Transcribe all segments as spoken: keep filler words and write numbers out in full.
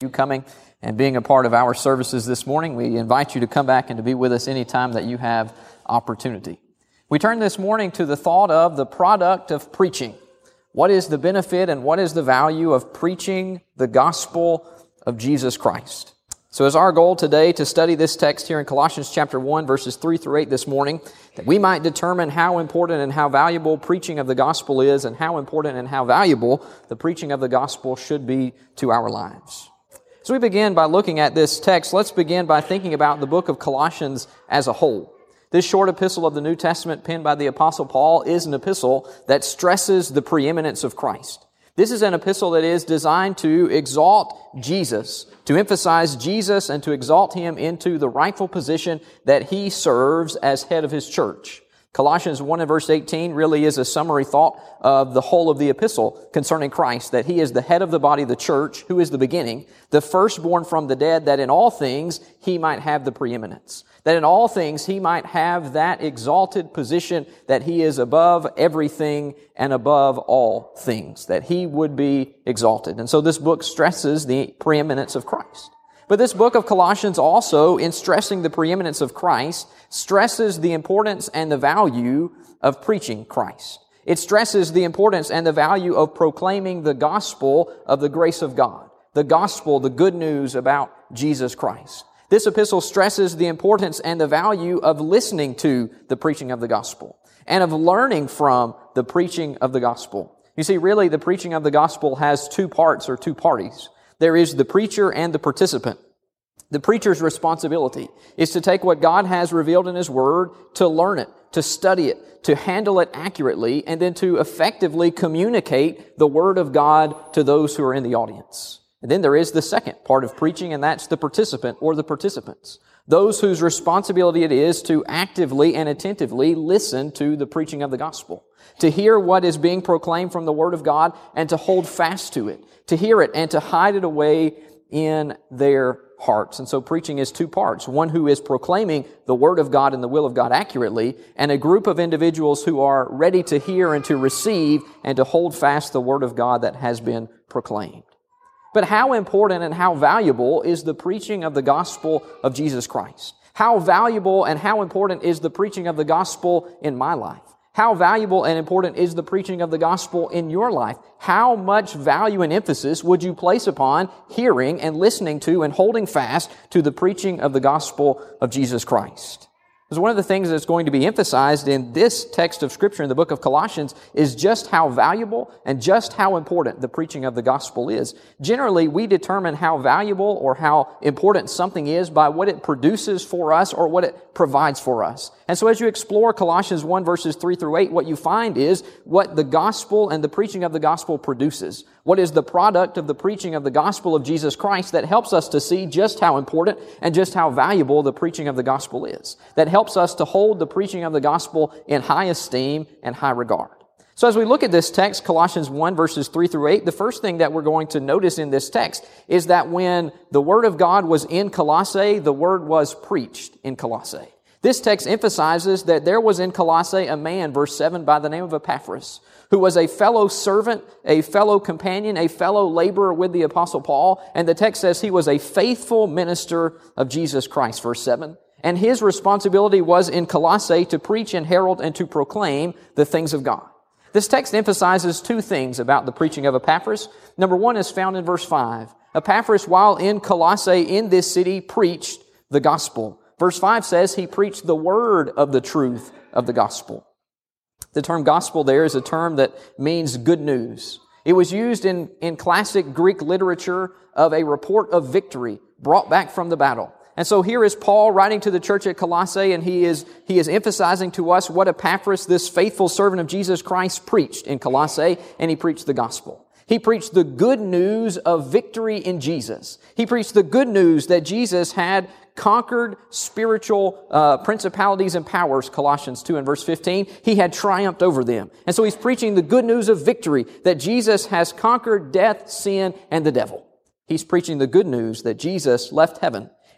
You coming and being a part of our services this morning. We invite you to come back and to be with us anytime that you have opportunity. We turn this morning to the thought of the product of preaching. What is the benefit and what is the value of preaching the gospel of Jesus Christ? So it's our goal today to study this text here in Colossians chapter one, verses three through eight this morning, that we might determine how important and how valuable preaching of the gospel is and how important and how valuable the preaching of the gospel should be to our lives. So we begin by looking at this text. Let's begin by thinking about the book of Colossians as a whole. This short epistle of the New Testament penned by the Apostle Paul is an epistle that stresses the preeminence of Christ. This is an epistle that is designed to exalt Jesus, to emphasize Jesus and to exalt Him into the rightful position that He serves as head of His church. Colossians one and verse eighteen really is a summary thought of the whole of the epistle concerning Christ, that He is the head of the body of the church, who is the beginning, the firstborn from the dead, that in all things He might have the preeminence. That in all things He might have that exalted position that He is above everything and above all things, that He would be exalted. And so this book stresses the preeminence of Christ. But this book of Colossians also, in stressing the preeminence of Christ, stresses the importance and the value of preaching Christ. It stresses the importance and the value of proclaiming the gospel of the grace of God, the gospel, the good news about Jesus Christ. This epistle stresses the importance and the value of listening to the preaching of the gospel and of learning from the preaching of the gospel. You see, really, the preaching of the gospel has two parts or two parties. There is the preacher and the participant. The preacher's responsibility is to take what God has revealed in His Word, to learn it, to study it, to handle it accurately, and then to effectively communicate the Word of God to those who are in the audience. And then there is the second part of preaching, and that's the participant or the participants. Those whose responsibility it is to actively and attentively listen to the preaching of the gospel, to hear what is being proclaimed from the Word of God and to hold fast to it, to hear it and to hide it away in their hearts. And so preaching is two parts. One who is proclaiming the Word of God and the will of God accurately, and a group of individuals who are ready to hear and to receive and to hold fast the Word of God that has been proclaimed. But how important and how valuable is the preaching of the gospel of Jesus Christ? How valuable and how important is the preaching of the gospel in my life? How valuable and important is the preaching of the gospel in your life? How much value and emphasis would you place upon hearing and listening to and holding fast to the preaching of the gospel of Jesus Christ? Because one of the things that's going to be emphasized in this text of Scripture in the book of Colossians is just how valuable and just how important the preaching of the gospel is. Generally, we determine how valuable or how important something is by what it produces for us or what it provides for us. And so as you explore Colossians one verses three through eight, what you find is what the gospel and the preaching of the gospel produces. What is the product of the preaching of the gospel of Jesus Christ that helps us to see just how important and just how valuable the preaching of the gospel is. That helps us to hold the preaching of the gospel in high esteem and high regard. So as we look at this text, Colossians one verses three through eight, the first thing that we're going to notice in this text is that when the Word of God was in Colossae, the Word was preached in Colossae. This text emphasizes that there was in Colossae a man, verse seven, by the name of Epaphras, who was a fellow servant, a fellow companion, a fellow laborer with the Apostle Paul. And the text says he was a faithful minister of Jesus Christ, verse seven. And his responsibility was in Colossae to preach and herald and to proclaim the things of God. This text emphasizes two things about the preaching of Epaphras. Number one is found in verse five. Epaphras, while in Colossae in this city, preached the gospel. Verse five says he preached the word of the truth of the gospel. The term gospel there is a term that means good news. It was used in, in classic Greek literature of a report of victory brought back from the battle. And so here is Paul writing to the church at Colossae, and he is, he is emphasizing to us what Epaphras, this faithful servant of Jesus Christ, preached in Colossae, and he preached the gospel. He preached the good news of victory in Jesus. He preached the good news that Jesus had conquered spiritual uh, principalities and powers, Colossians two and verse fifteen. He had triumphed over them. And so he's preaching the good news of victory, that Jesus has conquered death, sin, and the devil. He's preaching the good news that Jesus left heaven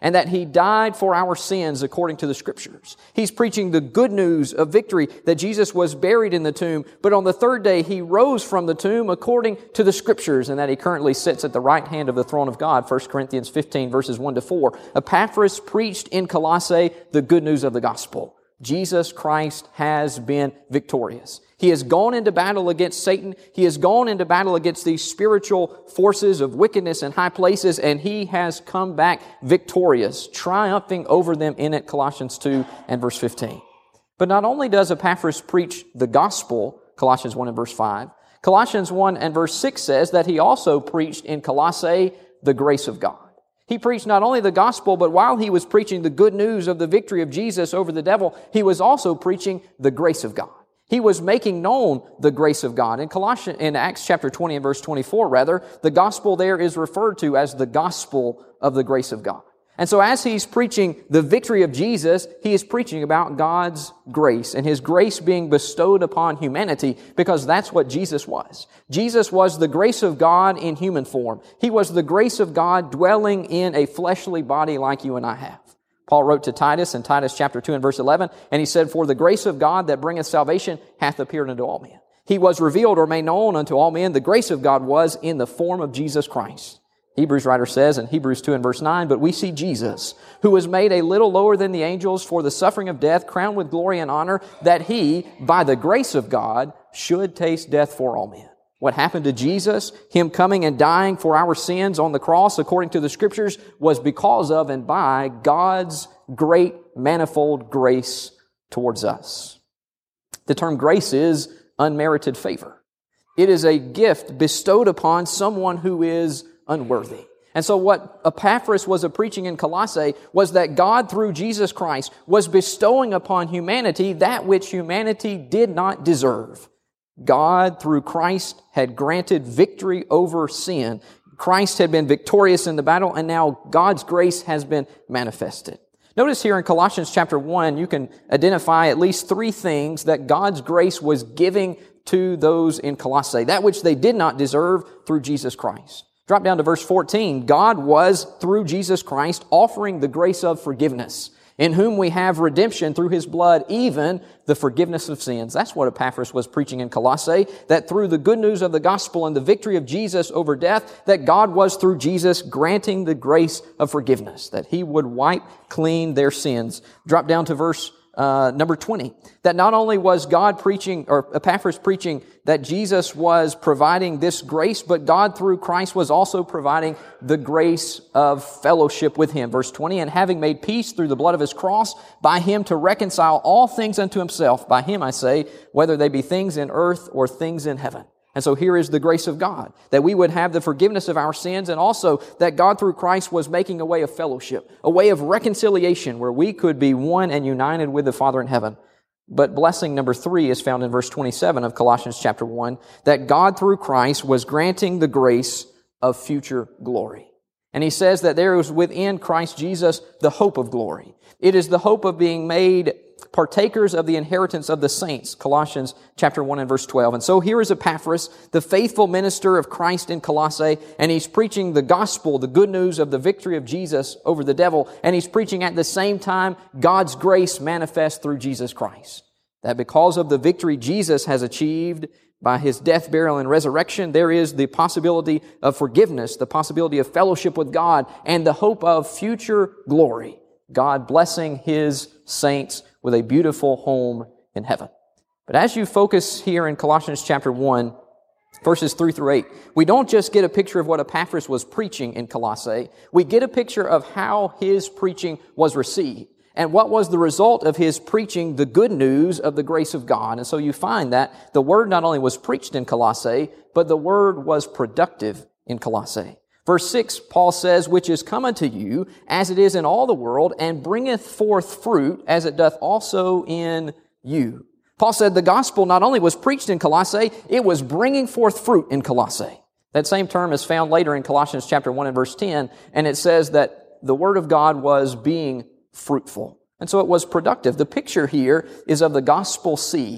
and that He died for our sins according to the Scriptures. He's preaching the good news of victory, that Jesus was buried in the tomb, but on the third day He rose from the tomb according to the Scriptures, and that He currently sits at the right hand of the throne of God, First Corinthians fifteen, verses one to four. Epaphras preached in Colossae the good news of the gospel. Jesus Christ has been victorious. He has gone into battle against Satan. He has gone into battle against these spiritual forces of wickedness in high places, and He has come back victorious, triumphing over them in it, Colossians two and verse fifteen. But not only does Epaphras preach the gospel, Colossians one and verse five, Colossians one and verse six says that he also preached in Colossae the grace of God. He preached not only the gospel, but while he was preaching the good news of the victory of Jesus over the devil, he was also preaching the grace of God. He was making known the grace of God. In Colossians, in Acts chapter twenty and verse twenty-four, rather, the gospel there is referred to as the gospel of the grace of God. And so as he's preaching the victory of Jesus, he is preaching about God's grace and His grace being bestowed upon humanity, because that's what Jesus was. Jesus was the grace of God in human form. He was the grace of God dwelling in a fleshly body like you and I have. Paul wrote to Titus in Titus chapter two and verse eleven, and he said, "For the grace of God that bringeth salvation hath appeared unto all men. He was revealed or made known unto all men. The grace of God was in the form of Jesus Christ." Hebrews writer says in Hebrews two and verse nine, "But we see Jesus, who was made a little lower than the angels for the suffering of death, crowned with glory and honor, that He, by the grace of God, should taste death for all men." What happened to Jesus, Him coming and dying for our sins on the cross, according to the Scriptures, was because of and by God's great manifold grace towards us. The term grace is unmerited favor. It is a gift bestowed upon someone who is unworthy. And so what Epaphras was preaching in Colossae was that God, through Jesus Christ, was bestowing upon humanity that which humanity did not deserve. God, through Christ, had granted victory over sin. Christ had been victorious in the battle, and now God's grace has been manifested. Notice here in Colossians chapter one, you can identify at least three things that God's grace was giving to those in Colossae, that which they did not deserve through Jesus Christ. Drop down to verse fourteen. God was, through Jesus Christ, offering the grace of forgiveness, in whom we have redemption through His blood, even the forgiveness of sins. That's what Epaphras was preaching in Colossae, that through the good news of the gospel and the victory of Jesus over death, that God was, through Jesus, granting the grace of forgiveness, that He would wipe clean their sins. Drop down to verse Uh, number twenty, that not only was God preaching, or Epaphras preaching, that Jesus was providing this grace, but God through Christ was also providing the grace of fellowship with Him. Verse twenty, "And having made peace through the blood of His cross, by Him to reconcile all things unto Himself, by Him I say, whether they be things in earth or things in heaven." And so here is the grace of God, that we would have the forgiveness of our sins, and also that God through Christ was making a way of fellowship, a way of reconciliation where we could be one and united with the Father in heaven. But blessing number three is found in verse twenty-seven of Colossians chapter one, that God through Christ was granting the grace of future glory. And he says that there is within Christ Jesus the hope of glory. It is the hope of being made partakers of the inheritance of the saints, Colossians chapter one and verse twelve. And so here is Epaphras, the faithful minister of Christ in Colossae, and he's preaching the gospel, the good news of the victory of Jesus over the devil, and he's preaching at the same time God's grace manifest through Jesus Christ. That because of the victory Jesus has achieved by His death, burial, and resurrection, there is the possibility of forgiveness, the possibility of fellowship with God, and the hope of future glory. God blessing His saints with a beautiful home in heaven. But as you focus here in Colossians chapter one, verses three through eight, we don't just get a picture of what Epaphras was preaching in Colossae. We get a picture of how his preaching was received and what was the result of his preaching the good news of the grace of God. And so you find that the word not only was preached in Colossae, but the word was productive in Colossae. Verse six, Paul says, "Which is come unto you, as it is in all the world, and bringeth forth fruit, as it doth also in you." Paul said the gospel not only was preached in Colossae, it was bringing forth fruit in Colossae. That same term is found later in Colossians chapter one and verse ten, and it says that the word of God was being fruitful. And so it was productive. The picture here is of the gospel seed.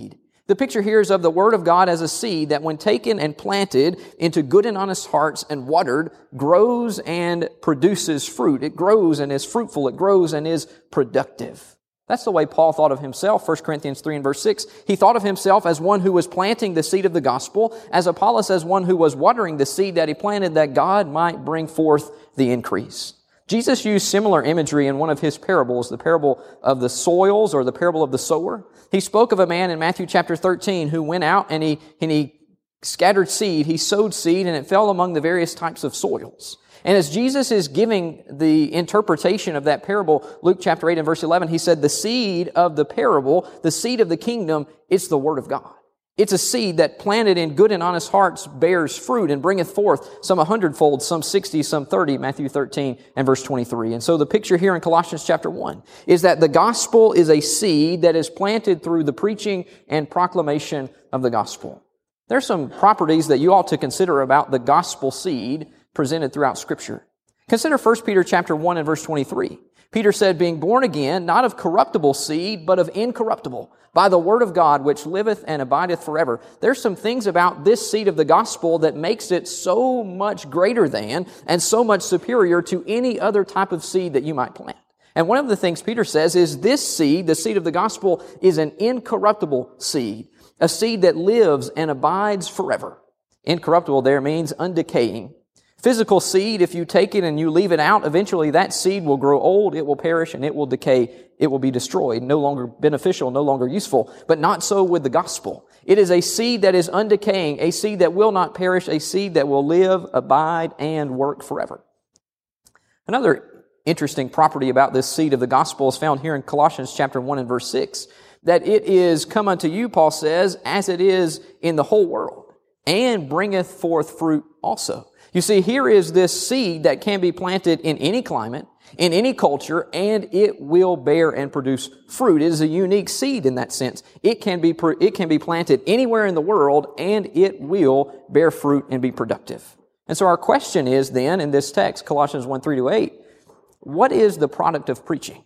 The picture here is of the Word of God as a seed that when taken and planted into good and honest hearts and watered, grows and produces fruit. It grows and is fruitful. It grows and is productive. That's the way Paul thought of himself. First Corinthians three and verse six. He thought of himself as one who was planting the seed of the gospel, as Apollos as one who was watering the seed that he planted that God might bring forth the increase. Jesus used similar imagery in one of his parables, the parable of the soils or the parable of the sower. He spoke of a man in Matthew chapter thirteen who went out and he, and he scattered seed. He sowed seed and it fell among the various types of soils. And as Jesus is giving the interpretation of that parable, Luke chapter eight and verse eleven, he said, the seed of the parable, the seed of the kingdom, it's the Word of God. It's a seed that planted in good and honest hearts bears fruit and bringeth forth some a hundredfold, some sixty, some thirty, Matthew thirteen and verse twenty-three. And so the picture here in Colossians chapter one is that the gospel is a seed that is planted through the preaching and proclamation of the gospel. There's some properties that you ought to consider about the gospel seed presented throughout Scripture. Consider First Peter chapter one and verse twenty-three. Peter said, being born again, not of corruptible seed, but of incorruptible, by the word of God, which liveth and abideth forever. There's some things about this seed of the gospel that makes it so much greater than and so much superior to any other type of seed that you might plant. And one of the things Peter says is this seed, the seed of the gospel, is an incorruptible seed, a seed that lives and abides forever. Incorruptible there means undecaying. Physical seed, if you take it and you leave it out, eventually that seed will grow old, it will perish, and it will decay, it will be destroyed, no longer beneficial, no longer useful. But not so with the gospel. It is a seed that is undecaying, a seed that will not perish, a seed that will live, abide, and work forever. Another interesting property about this seed of the gospel is found here in Colossians chapter one and verse six, that it is come unto you, Paul says, as it is in the whole world, and bringeth forth fruit also. You see, here is this seed that can be planted in any climate, in any culture, and it will bear and produce fruit. It is a unique seed in that sense. It can be, it can be planted anywhere in the world, and it will bear fruit and be productive. And so our question is then, in this text, Colossians one, three to eight, what is the product of preaching?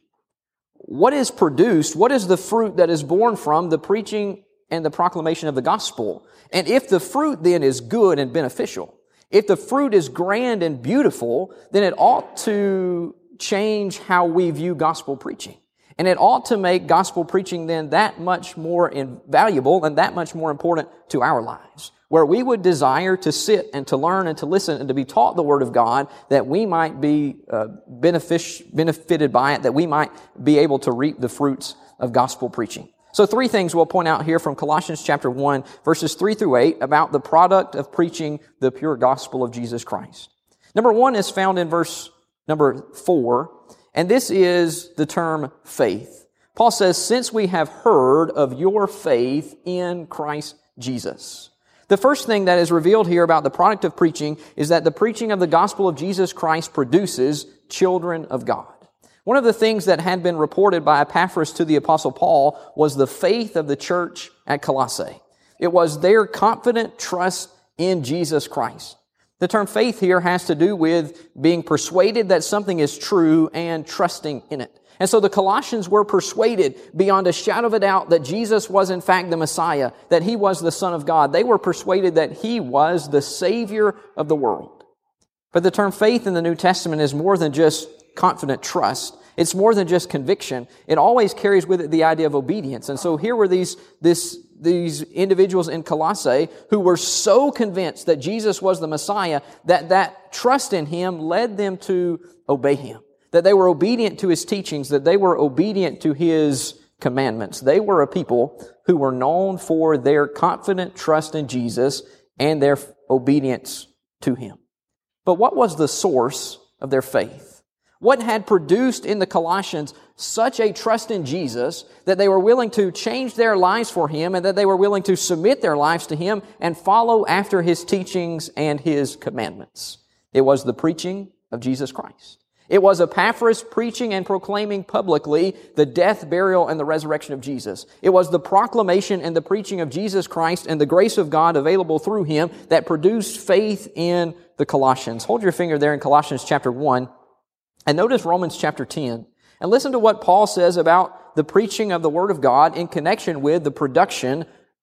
What is produced? What is the fruit that is born from the preaching and the proclamation of the gospel? And if the fruit then is good and beneficial, if the fruit is grand and beautiful, then it ought to change how we view gospel preaching. And it ought to make gospel preaching then that much more invaluable and that much more important to our lives, where we would desire to sit and to learn and to listen and to be taught the Word of God, that we might be uh, benefic- benefited by it, that we might be able to reap the fruits of gospel preaching. So three things we'll point out here from Colossians chapter one, verses three through eight, about the product of preaching the pure gospel of Jesus Christ. Number one is found in verse number four, and this is the term faith. Paul says, since we have heard of your faith in Christ Jesus. The first thing that is revealed here about the product of preaching is that the preaching of the gospel of Jesus Christ produces children of God. One of the things that had been reported by Epaphras to the Apostle Paul was the faith of the church at Colossae. It was their confident trust in Jesus Christ. The term faith here has to do with being persuaded that something is true and trusting in it. And so the Colossians were persuaded beyond a shadow of a doubt that Jesus was in fact the Messiah, that He was the Son of God. They were persuaded that He was the Savior of the world. But the term faith in the New Testament is more than just confident trust. It's more than just conviction. It always carries with it the idea of obedience. And so here were these, this, these individuals in Colossae who were so convinced that Jesus was the Messiah that that trust in Him led them to obey Him. That they were obedient to His teachings, that they were obedient to His commandments. They were a people who were known for their confident trust in Jesus and their obedience to Him. But what was the source of their faith? What had produced in the Colossians such a trust in Jesus that they were willing to change their lives for Him and that they were willing to submit their lives to Him and follow after His teachings and His commandments? It was the preaching of Jesus Christ. It was Epaphras preaching and proclaiming publicly the death, burial, and the resurrection of Jesus. It was the proclamation and the preaching of Jesus Christ and the grace of God available through Him that produced faith in the Colossians. Hold your finger there in Colossians chapter one. And notice Romans chapter ten. And listen to what Paul says about the preaching of the Word of God in connection with the production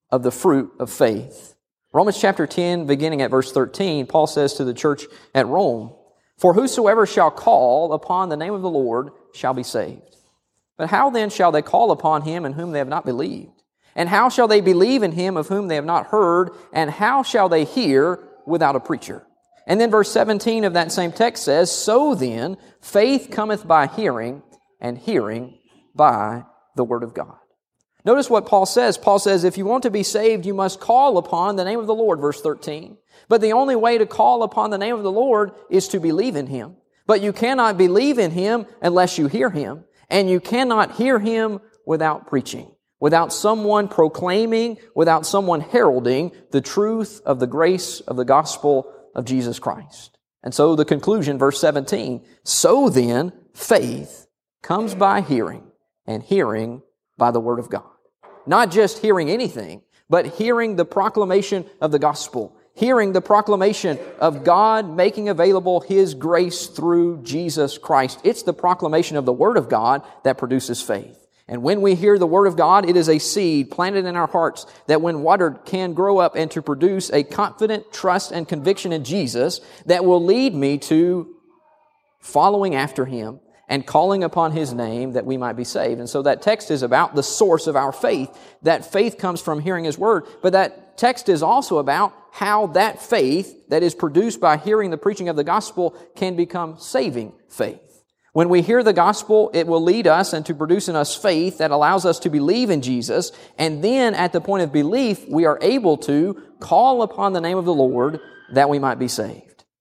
of the fruit of faith. Romans chapter ten, beginning at verse thirteen, Paul says to the church at Rome, "For whosoever shall call upon the name of the Lord shall be saved. But how then shall they call upon him in whom they have not believed? And how shall they believe in him of whom they have not heard? And how shall they hear without a preacher?" And then verse seventeen of that same text says, "So then, faith cometh by hearing, and hearing by the word of God." Notice what Paul says. Paul says, if you want to be saved, you must call upon the name of the Lord, verse thirteen. But the only way to call upon the name of the Lord is to believe in Him. But you cannot believe in Him unless you hear Him. And you cannot hear Him without preaching, without someone proclaiming, without someone heralding the truth of the grace of the gospel of Jesus Christ. And so the conclusion, verse seventeen, "So then, faith comes by hearing, and hearing by the word of God." Not just hearing anything, but hearing the proclamation of the gospel, hearing the proclamation of God making available His grace through Jesus Christ. It's the proclamation of the word of God that produces faith. And when we hear the word of God, it is a seed planted in our hearts that when watered can grow up and to produce a confident trust and conviction in Jesus that will lead me to following after Him and calling upon His name that we might be saved. And so that text is about the source of our faith. That faith comes from hearing His word. But that text is also about how that faith that is produced by hearing the preaching of the gospel can become saving faith. When we hear the gospel, it will lead us and to produce in us faith that allows us to believe in Jesus. And then at the point of belief, we are able to call upon the name of the Lord that we might be saved.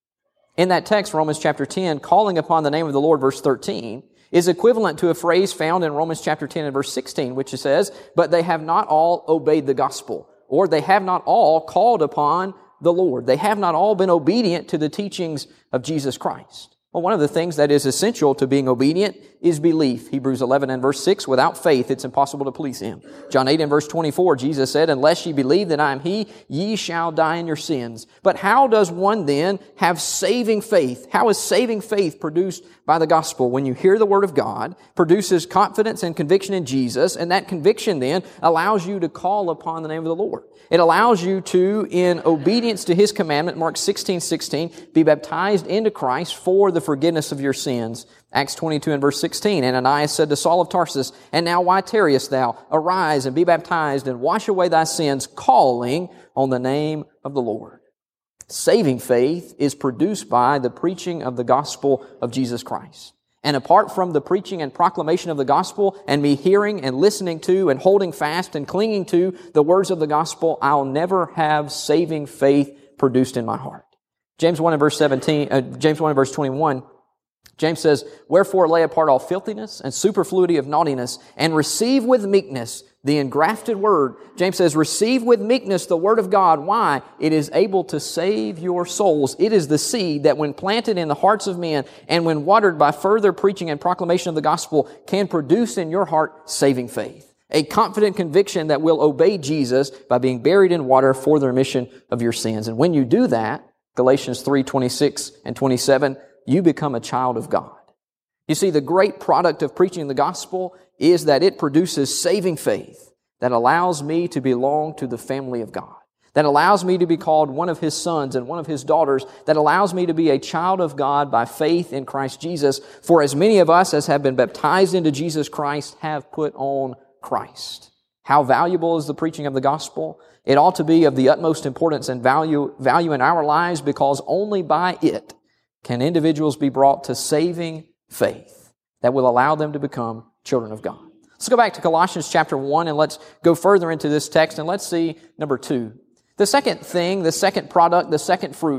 In that text, Romans chapter ten, calling upon the name of the Lord, verse thirteen, is equivalent to a phrase found in Romans chapter ten and verse sixteen, which says, "But they have not all obeyed the gospel," or "They have not all called upon the Lord." They have not all been obedient to the teachings of Jesus Christ. Well, one of the things that is essential to being obedient is belief. Hebrews eleven and verse six, "Without faith it's impossible to please Him." John eight and verse twenty-four, Jesus said, "Unless ye believe that I am He, ye shall die in your sins." But how does one then have saving faith? How is saving faith produced by the gospel? When you hear the word of God, produces confidence and conviction in Jesus, and that conviction then allows you to call upon the name of the Lord. It allows you to, in obedience to His commandment, Mark sixteen sixteen, be baptized into Christ for the forgiveness of your sins. Acts twenty-two and verse sixteen, "Ananias said to Saul of Tarsus, And now why tarriest thou? Arise and be baptized and wash away thy sins, calling on the name of the Lord." Saving faith is produced by the preaching of the gospel of Jesus Christ. And apart from the preaching and proclamation of the gospel and me hearing and listening to and holding fast and clinging to the words of the gospel, I'll never have saving faith produced in my heart. James one and verse seventeen, uh, James one and verse twenty-one, James says, "Wherefore lay apart all filthiness and superfluity of naughtiness, and receive with meekness the engrafted word." James says, receive with meekness the word of God. Why? It is able to save your souls. It is the seed that when planted in the hearts of men and when watered by further preaching and proclamation of the gospel can produce in your heart saving faith. A confident conviction that will obey Jesus by being buried in water for the remission of your sins. And when you do that, Galatians three twenty-six and twenty-seven, you become a child of God. You see, the great product of preaching the gospel is that it produces saving faith that allows me to belong to the family of God, that allows me to be called one of His sons and one of His daughters, that allows me to be a child of God by faith in Christ Jesus. For as many of us as have been baptized into Jesus Christ have put on Christ. How valuable is the preaching of the gospel? It ought to be of the utmost importance and value, value in our lives, because only by it can individuals be brought to saving faith that will allow them to become children of God. Let's go back to Colossians chapter one and let's go further into this text and let's see number two. The second thing, the second product, the second fruit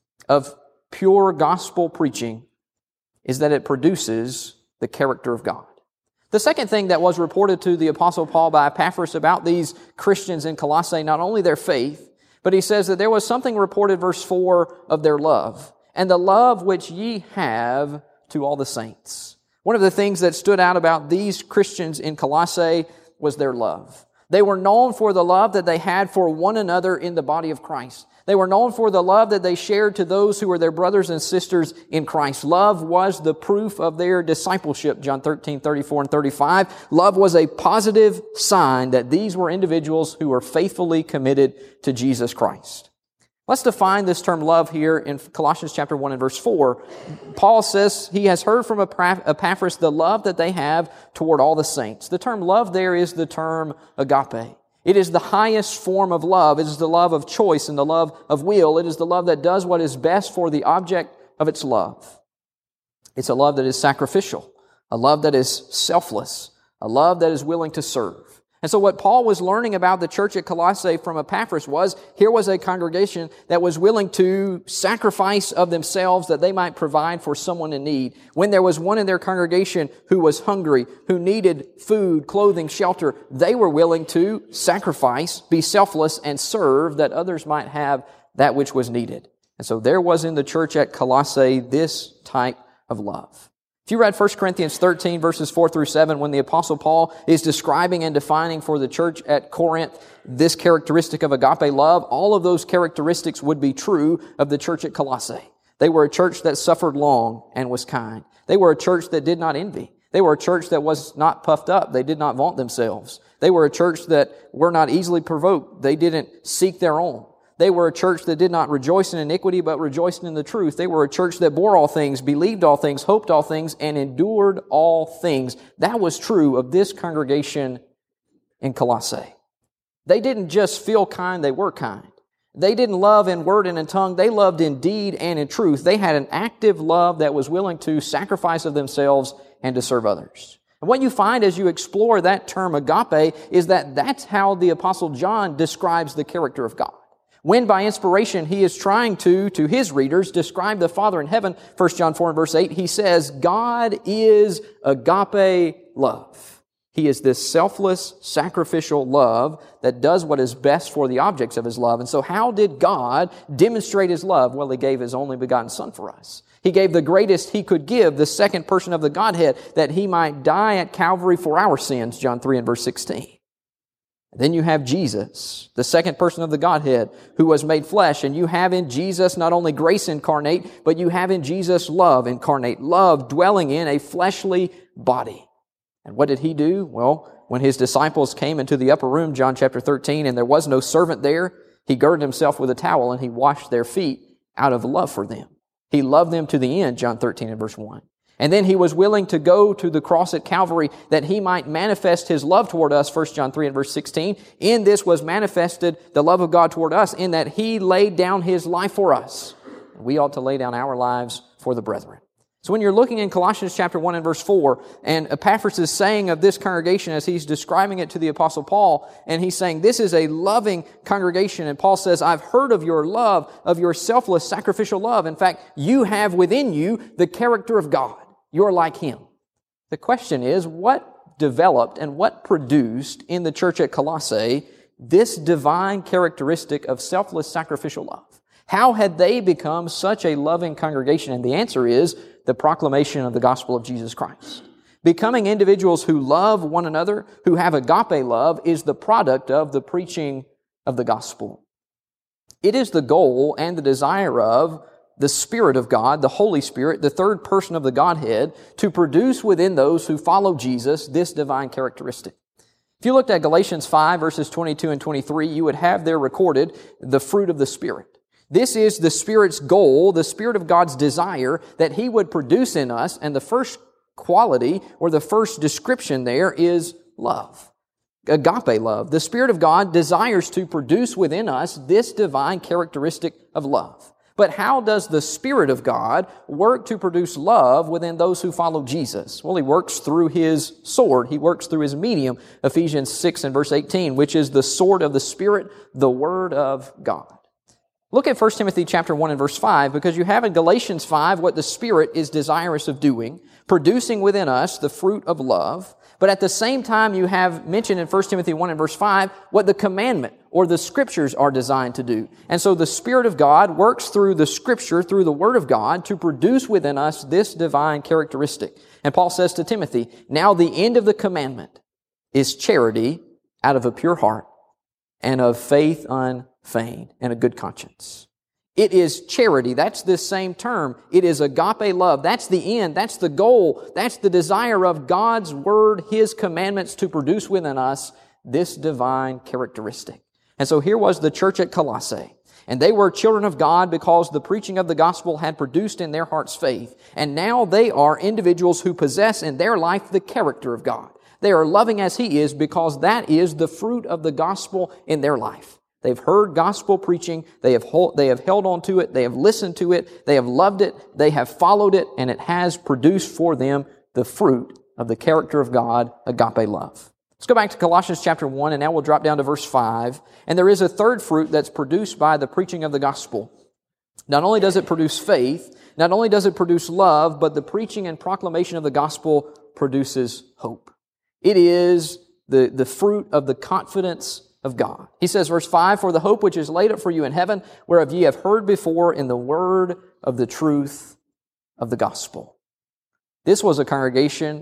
of pure gospel preaching is that it produces the character of God. The second thing that was reported to the Apostle Paul by Epaphras about these Christians in Colossae, not only their faith, but he says that there was something reported, verse four, of their love. "And the love which ye have to all the saints." One of the things that stood out about these Christians in Colossae was their love. They were known for the love that they had for one another in the body of Christ. They were known for the love that they shared to those who were their brothers and sisters in Christ. Love was the proof of their discipleship, John thirteen, thirty-four and thirty-five. Love was a positive sign that these were individuals who were faithfully committed to Jesus Christ. Let's define this term love here in Colossians chapter one and verse four. Paul says he has heard from Epaphras the love that they have toward all the saints. The term love there is the term agape. It is the highest form of love. It is the love of choice and the love of will. It is the love that does what is best for the object of its love. It's a love that is sacrificial, a love that is selfless, a love that is willing to serve. And so what Paul was learning about the church at Colossae from Epaphras was, here was a congregation that was willing to sacrifice of themselves that they might provide for someone in need. When there was one in their congregation who was hungry, who needed food, clothing, shelter, they were willing to sacrifice, be selfless, and serve that others might have that which was needed. And so there was in the church at Colossae this type of love. If you read First Corinthians thirteen, verses four through seven, when the Apostle Paul is describing and defining for the church at Corinth this characteristic of agape love, all of those characteristics would be true of the church at Colossae. They were a church that suffered long and was kind. They were a church that did not envy. They were a church that was not puffed up. They did not vaunt themselves. They were a church that were not easily provoked. They didn't seek their own. They were a church that did not rejoice in iniquity, but rejoiced in the truth. They were a church that bore all things, believed all things, hoped all things, and endured all things. That was true of this congregation in Colossae. They didn't just feel kind, they were kind. They didn't love in word and in tongue. They loved in deed and in truth. They had an active love that was willing to sacrifice of themselves and to serve others. And what you find as you explore that term agape is that that's how the Apostle John describes the character of God. When by inspiration he is trying to, to his readers, describe the Father in heaven, First John four and verse eight, he says, God is agape love. He is this selfless, sacrificial love that does what is best for the objects of His love. And so how did God demonstrate His love? Well, He gave His only begotten Son for us. He gave the greatest He could give, the second person of the Godhead, that He might die at Calvary for our sins, John three and verse sixteen. Then you have Jesus, the second person of the Godhead, who was made flesh. And you have in Jesus not only grace incarnate, but you have in Jesus love incarnate, love dwelling in a fleshly body. And what did He do? Well, when His disciples came into the upper room, John chapter thirteen, and there was no servant there, He girded Himself with a towel and He washed their feet out of love for them. He loved them to the end, John thirteen and verse one. And then He was willing to go to the cross at Calvary that He might manifest His love toward us, First John three and verse sixteen. In this was manifested the love of God toward us, in that He laid down His life for us. And we ought to lay down our lives for the brethren. So when you're looking in Colossians chapter one and verse four, and Epaphras is saying of this congregation as he's describing it to the Apostle Paul, and he's saying, this is a loving congregation. And Paul says, I've heard of your love, of your selfless, sacrificial love. In fact, you have within you the character of God. You're like Him. The question is, what developed and what produced in the church at Colossae this divine characteristic of selfless, sacrificial love? How had they become such a loving congregation? And the answer is the proclamation of the gospel of Jesus Christ. Becoming individuals who love one another, who have agape love, is the product of the preaching of the gospel. It is the goal and the desire of the Spirit of God, the Holy Spirit, the third person of the Godhead, to produce within those who follow Jesus this divine characteristic. If you looked at Galatians five, verses twenty-two and twenty-three, you would have there recorded the fruit of the Spirit. This is the Spirit's goal, the Spirit of God's desire that He would produce in us, and the first quality or the first description there is love. Agape love. The Spirit of God desires to produce within us this divine characteristic of love. But how does the Spirit of God work to produce love within those who follow Jesus? Well, He works through His sword. He works through His medium, Ephesians six and verse eighteen, which is the sword of the Spirit, the Word of God. Look at First Timothy chapter one and verse five, because you have in Galatians five what the Spirit is desirous of doing, producing within us the fruit of love. But at the same time, you have mentioned in First Timothy one and verse five what the commandment or the Scriptures are designed to do. And so the Spirit of God works through the Scripture, through the Word of God, to produce within us this divine characteristic. And Paul says to Timothy, now the end of the commandment is charity out of a pure heart and of faith feigned, and a good conscience. It is charity. That's this same term. It is agape love. That's the end. That's the goal. That's the desire of God's Word, His commandments to produce within us this divine characteristic. And so here was the church at Colossae. And they were children of God because the preaching of the gospel had produced in their hearts faith. And now they are individuals who possess in their life the character of God. They are loving as He is because that is the fruit of the gospel in their life. They've heard gospel preaching, they have, hold, they have held on to it, they have listened to it, they have loved it, they have followed it, and it has produced for them the fruit of the character of God, agape love. Let's go back to Colossians chapter one, and now we'll drop down to verse five. And there is a third fruit that's produced by the preaching of the gospel. Not only does it produce faith, not only does it produce love, but the preaching and proclamation of the gospel produces hope. It is the, the fruit of the confidence of God. He says, verse five, "For the hope which is laid up for you in heaven, whereof ye have heard before in the word of the truth of the gospel." This was a congregation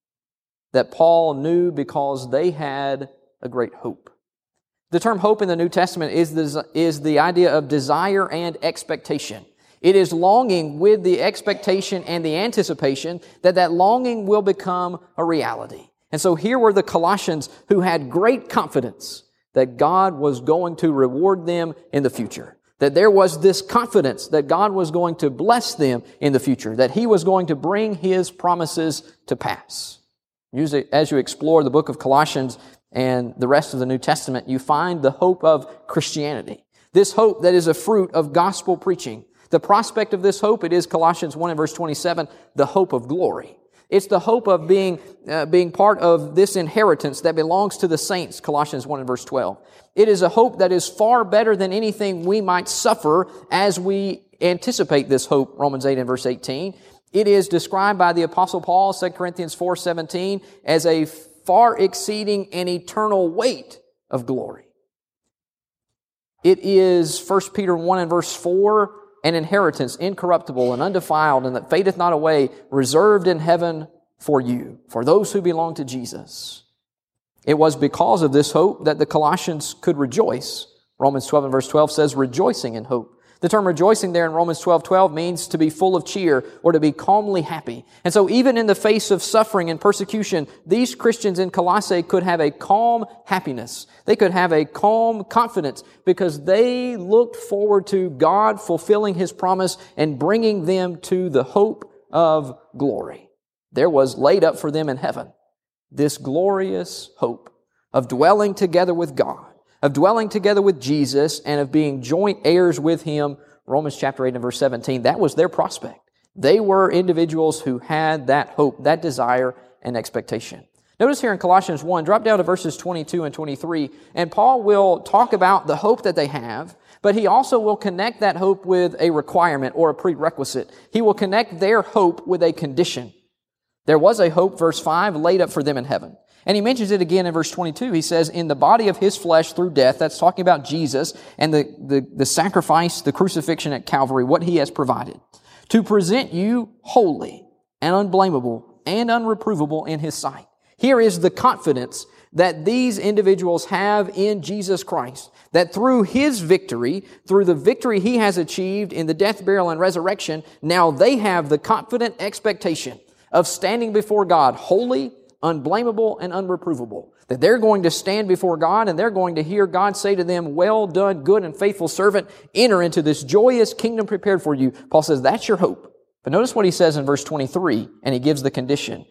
that Paul knew because they had a great hope. The term hope in the New Testament is the, is the idea of desire and expectation. It is longing with the expectation and the anticipation that that longing will become a reality. And so here were the Colossians who had great confidence that God was going to reward them in the future. That there was this confidence that God was going to bless them in the future. That He was going to bring His promises to pass. Usually, as you explore the book of Colossians and the rest of the New Testament, you find the hope of Christianity. This hope that is a fruit of gospel preaching. The prospect of this hope, it is Colossians one and verse twenty-seven, the hope of glory. It's the hope of being uh, being part of this inheritance that belongs to the saints, Colossians one and verse twelve. It is a hope that is far better than anything we might suffer as we anticipate this hope, Romans eight and verse eighteen. It is described by the Apostle Paul, Second Corinthians four seventeen, as a far exceeding and eternal weight of glory. It is First Peter one and verse four, an inheritance incorruptible and undefiled and that fadeth not away, reserved in heaven for you, for those who belong to Jesus. It was because of this hope that the Colossians could rejoice. Romans twelve and verse twelve says, rejoicing in hope. The term rejoicing there in Romans twelve twelve means to be full of cheer or to be calmly happy. And so even in the face of suffering and persecution, these Christians in Colossae could have a calm happiness. They could have a calm confidence because they looked forward to God fulfilling His promise and bringing them to the hope of glory. There was laid up for them in heaven this glorious hope of dwelling together with God, of dwelling together with Jesus, and of being joint heirs with Him. Romans chapter eight and verse seventeen, that was their prospect. They were individuals who had that hope, that desire, and expectation. Notice here in Colossians one, drop down to verses twenty-two and twenty-three, and Paul will talk about the hope that they have, but he also will connect that hope with a requirement or a prerequisite. He will connect their hope with a condition. There was a hope, verse five, laid up for them in heaven. And he mentions it again in verse twenty-two. He says, in the body of His flesh through death, that's talking about Jesus and the, the, the sacrifice, the crucifixion at Calvary, what He has provided, to present you holy and unblameable and unreprovable in His sight. Here is the confidence that these individuals have in Jesus Christ, that through His victory, through the victory He has achieved in the death, burial, and resurrection, now they have the confident expectation of standing before God holy, unblameable, and unreprovable. That they're going to stand before God and they're going to hear God say to them, well done, good and faithful servant, enter into this joyous kingdom prepared for you. Paul says that's your hope. But notice what he says in verse twenty-three, and he gives the condition.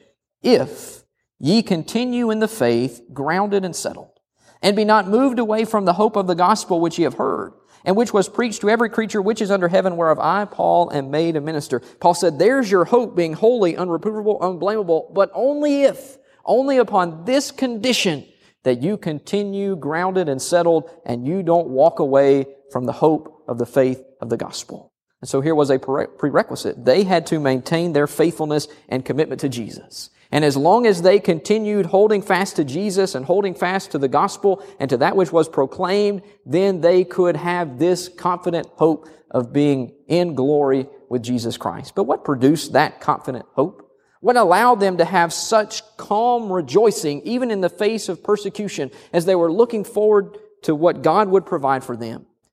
If ye continue in the faith, grounded and settled, and be not moved away from the hope of the gospel which ye have heard, and which was preached to every creature which is under heaven, whereof I, Paul, am made a minister. Paul said, there's your hope, being holy, unreprovable, unblameable, but only if, only upon this condition, that you continue grounded and settled, and you don't walk away from the hope of the faith of the gospel. And so here was a prerequisite. They had to maintain their faithfulness and commitment to Jesus. And as long as they continued holding fast to Jesus and holding fast to the gospel and to that which was proclaimed, then they could have this confident hope of being in glory with Jesus Christ. But what produced that confident hope? What allowed them to have such calm rejoicing, even in the face of persecution, as they were looking forward to what God would provide for them?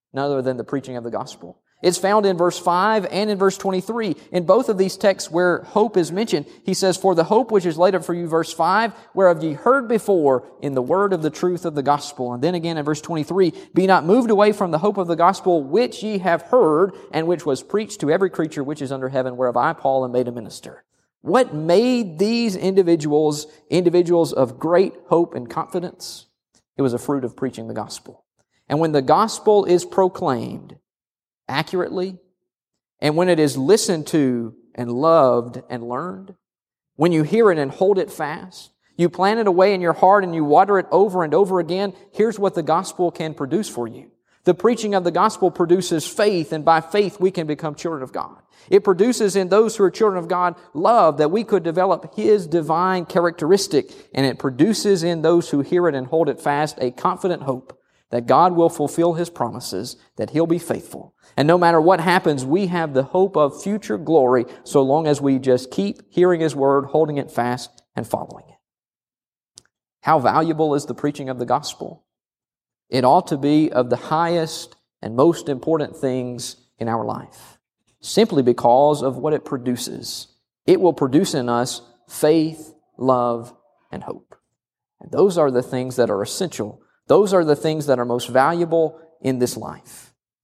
none other than the preaching of the gospel. It's found in verse five and in verse twenty-three. In both of these texts where hope is mentioned, he says, "For the hope which is laid up for you," verse five, "whereof ye heard before in the word of the truth of the gospel." And then again in verse twenty-three, "Be not moved away from the hope of the gospel which ye have heard, and which was preached to every creature which is under heaven, whereof I, Paul, am made a minister." What made these individuals individuals of great hope and confidence? It was a fruit of preaching the gospel. And when the gospel is proclaimed accurately, and when it is listened to and loved and learned, when you hear it and hold it fast, you plant it away in your heart and you water it over and over again, here's what the gospel can produce for you. The preaching of the gospel produces faith, and by faith we can become children of God. It produces in those who are children of God love, that we could develop His divine characteristic, and it produces in those who hear it and hold it fast a confident hope that God will fulfill His promises, that He'll be faithful. And no matter what happens, we have the hope of future glory so long as we just keep hearing His word, holding it fast, and following it. How valuable is the preaching of the gospel? It ought to be of the highest and most important things in our life, simply because of what it produces. It will produce in us faith, love, and hope. And those are the things that are essential. Those are the things that are most valuable in this life.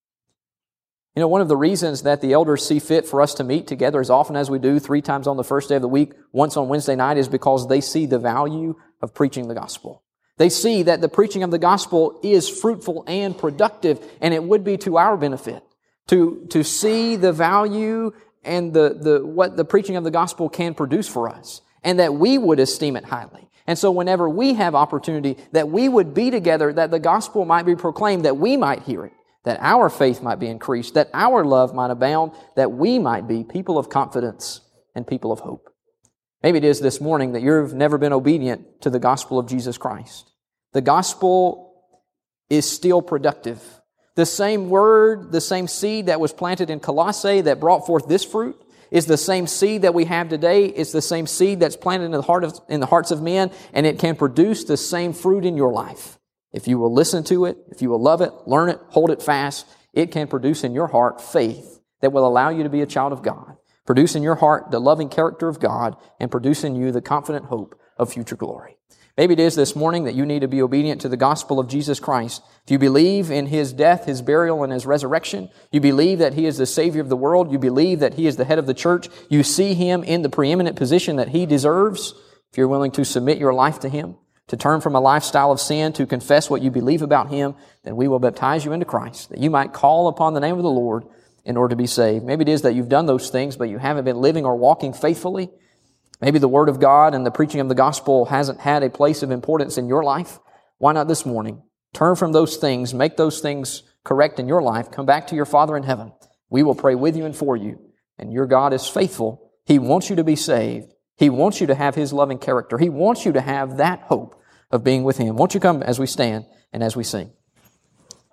You know, one of the reasons that the elders see fit for us to meet together as often as we do, three times on the first day of the week, once on Wednesday night, is because they see the value of preaching the gospel. They see that the preaching of the gospel is fruitful and productive, and it would be to our benefit to, to see the value and the, the, what the preaching of the gospel can produce for us, and that we would esteem it highly. And so whenever we have opportunity, that we would be together, that the gospel might be proclaimed, that we might hear it, that our faith might be increased, that our love might abound, that we might be people of confidence and people of hope. Maybe it is this morning that you've never been obedient to the gospel of Jesus Christ. The gospel is still productive. The same word, the same seed that was planted in Colossae that brought forth this fruit is the same seed that we have today. It's the same seed that's planted in the heart of, in the hearts of men, and it can produce the same fruit in your life. If you will listen to it, if you will love it, learn it, hold it fast, it can produce in your heart faith that will allow you to be a child of God. Produce in your heart the loving character of God, and produce in you the confident hope of future glory. Maybe it is this morning that you need to be obedient to the gospel of Jesus Christ. If you believe in His death, His burial, and His resurrection, you believe that He is the Savior of the world, you believe that He is the head of the church, you see Him in the preeminent position that He deserves, if you're willing to submit your life to Him, to turn from a lifestyle of sin, to confess what you believe about Him, then we will baptize you into Christ, that you might call upon the name of the Lord in order to be saved. Maybe it is that you've done those things, but you haven't been living or walking faithfully. Maybe the Word of God and the preaching of the gospel hasn't had a place of importance in your life. Why not this morning? Turn from those things, make those things correct in your life, come back to your Father in heaven. We will pray with you and for you. And your God is faithful. He wants you to be saved. He wants you to have His loving character. He wants you to have that hope of being with Him. Won't you come as we stand and as we sing?